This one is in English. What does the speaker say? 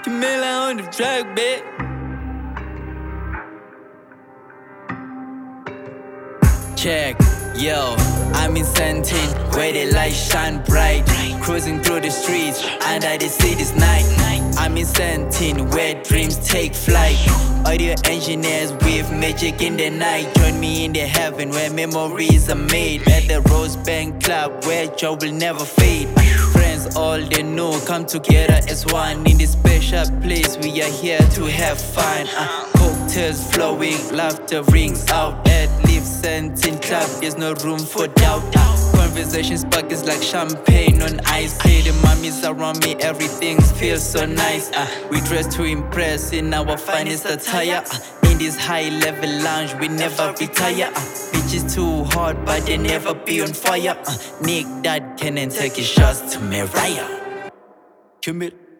Camilla on the track, bitch. Check, yo, I'm in Santin, where the lights shine bright. Cruising through the streets, under the city's night. I'm in Santin, where dreams take flight. Audio engineers with magic in the night. Join me in the heaven where memories are made. At the Rose Bank Club, where joy will never fade. Friends, all they know, come together as one. In this special place, we are here to have fun. Cocktails flowing, laughter rings out. At Live Santin Club, there's no room for doubt. Conversation sparkles like champagne on ice. Hey, the mummies around me, everything feels so nice. We dress to impress in our finest attire. In this high-level lounge, we never retire. Bitches too hot, but they never be on fire. Nick that can and take his shots to Mariah. Commit.